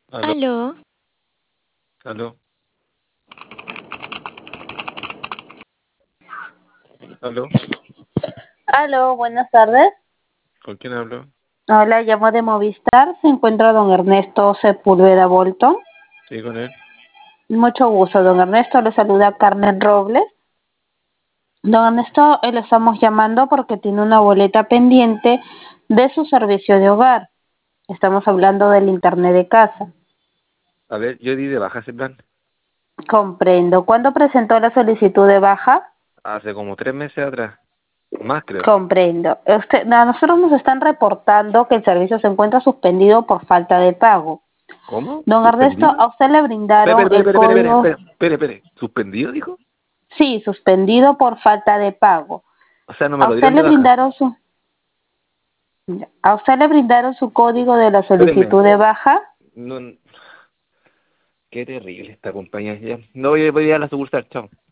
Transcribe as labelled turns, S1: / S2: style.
S1: Aló,
S2: Aló,
S1: aló, aló.
S3: Aló, buenas tardes.
S1: ¿Con quién hablo?
S3: Hola, llamo de Movistar. Se encuentra don Ernesto Sepúlveda Bolton.
S1: Sí, con él.
S3: Mucho gusto, don Ernesto. Le saluda Carmen Robles. Don Ernesto, le estamos llamando porque tiene una boleta pendiente de su servicio de hogar. Estamos hablando del internet de casa.
S1: A ver, yo di de baja ese plan
S3: Comprendo. ¿Cuándo presentó la solicitud de baja?
S1: hace como 3 meses atrás. Más, creo.
S3: Comprendo. A nosotros nos están reportando que el servicio se encuentra suspendido por falta de pago.
S1: ¿Cómo?
S3: Don Ernesto,
S1: ¿Suspendido?
S3: a usted le
S1: Espere,
S3: brindaron
S1: espere,
S3: el
S1: espere, espere, espere,
S3: código.
S1: espere, espere, espere. ¿Suspendido, dijo?
S3: Sí, suspendido por falta de pago.
S1: O sea, no me
S3: A
S1: lo
S3: usted
S1: dieron
S3: le
S1: de baja.
S3: brindaron su, a usted le brindaron su código de la
S1: Espéreme.
S3: solicitud de baja.
S1: No, qué terrible esta compañía. Ya. No voy a ir a la sucursal, chao.